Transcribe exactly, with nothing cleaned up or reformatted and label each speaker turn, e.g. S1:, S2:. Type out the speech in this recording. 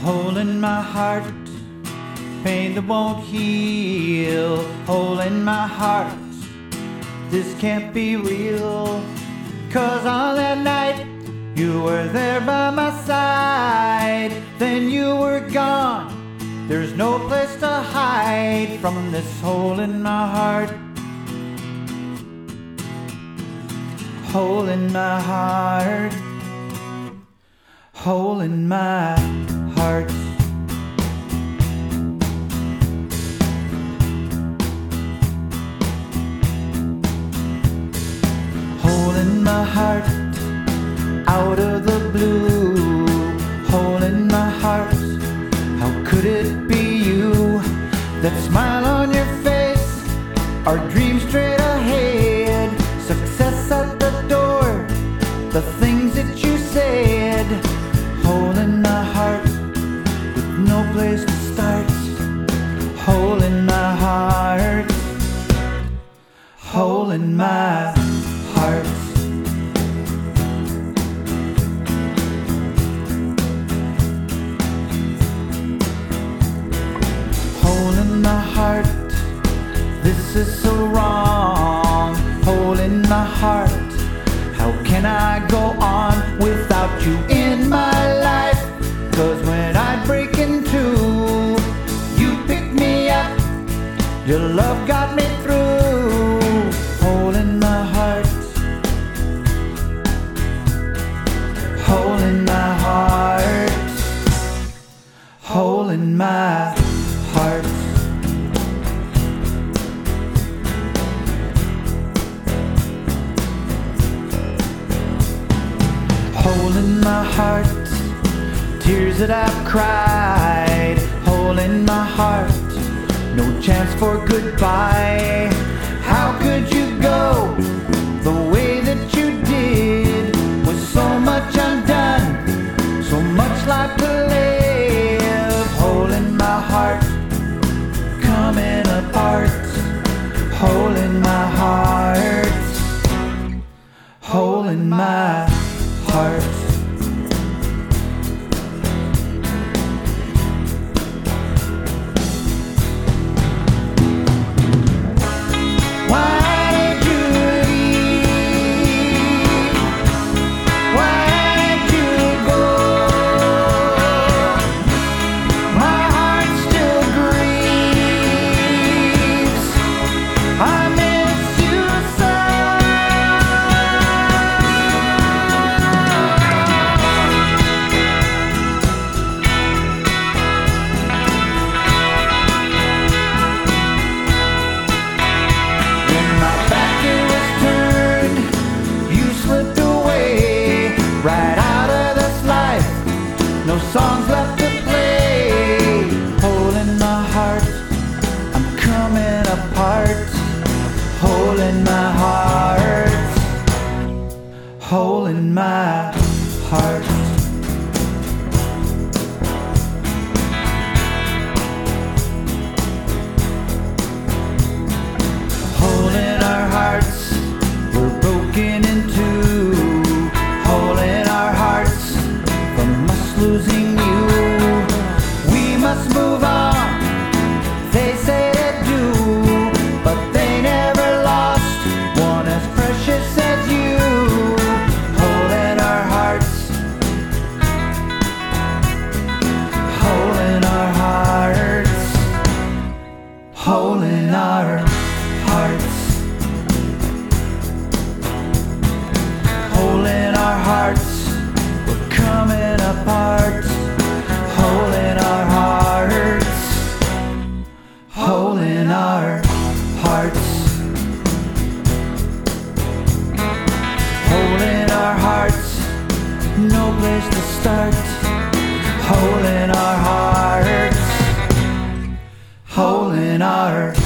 S1: Hole in my heart, pain that won't heal. Hole in my heart, this can't be real. Cause on that night, you were there by my side. Then you were gone, there's no place to hide from this hole in my heart. Hole in my heart, hole in my heart. Hole in my heart, out of the blue. Hole in my heart, how could it be you? That smile on your face, our dreams straight ahead. Success at the door, the things that you said. Hole in my heart, with no place to start. Hole in my heart, hole in my heart. Hole in my heart, this is so wrong. Hole in my heart, how can I go on without you in my life? Cause when I break in two, you pick me up, your love got me through. Hole in my heart, hole in my heart, hole in my heart. Hole in my heart, tears that I've cried. Hole in my heart, no chance for goodbye. How could you go the way that you did? With so much undone, so much life to live. Hole in my heart, coming apart. Hole in my heart, hole in my heart. Right out of this life, no songs left to play. Hole in my heart, I'm coming apart. Hole in my heart, hole in my heart. Hole in our hearts, we're broken in two. Losing you, we must move on. They say they do, but they never lost one as precious as you. Hole in our hearts, hole in our hearts, hole in our hearts, hole in our hearts. Coming apart, hole in our hearts, hole in our hearts, hole in our hearts, no place to start. Hole in our hearts, hole in our